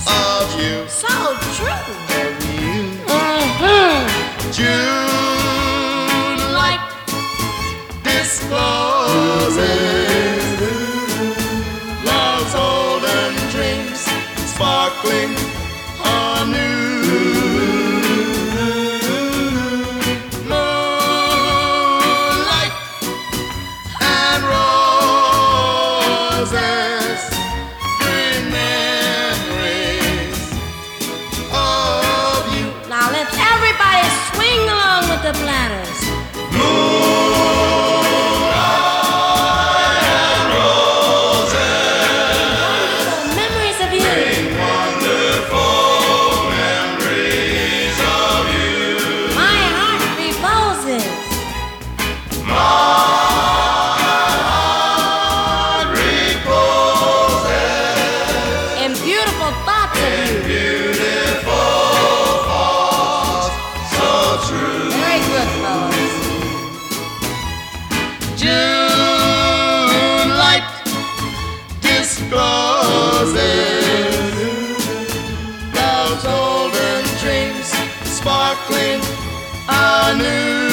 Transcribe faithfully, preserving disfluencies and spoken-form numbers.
of you. So true. Of you. Mm-hmm. June light discloses love's olden dreams, sparkling anew. Moonlight and roses bring memories of you. Now let's everybody swing along with the platters. Moonlight and roses Memories of you. bring wonderful memories of you. My heart reposes. My heart reposes In beautiful thoughts of you. beautiful thoughts, so true. Very good, fellas. June light discloses love's olden dreams, sparkling anew.